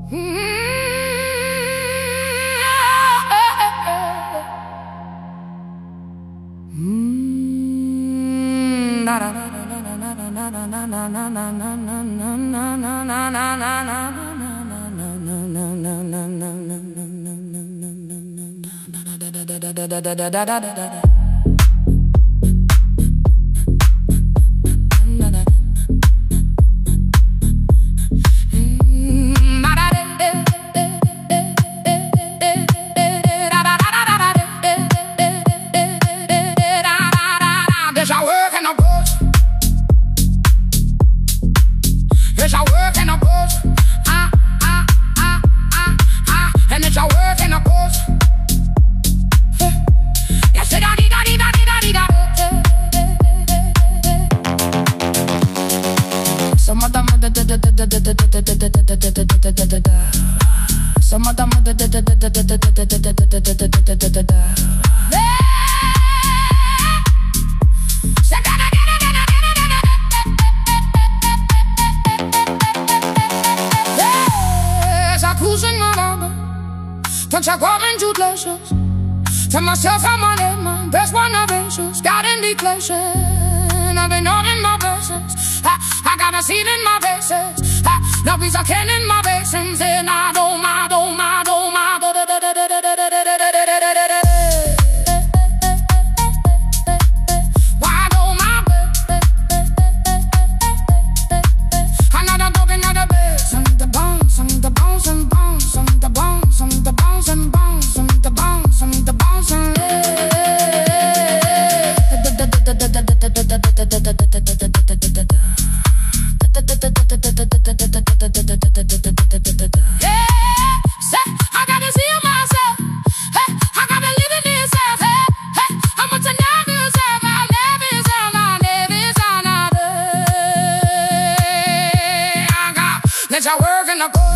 Touch I go into glaciers. Tell myself I'm on it, my best one of angels. Got in declaration, I've been on in my blessings. I got a seed in my bases. No peace I can in my basins. And I don't mind, don't mind, don't mind. Let y'all work in the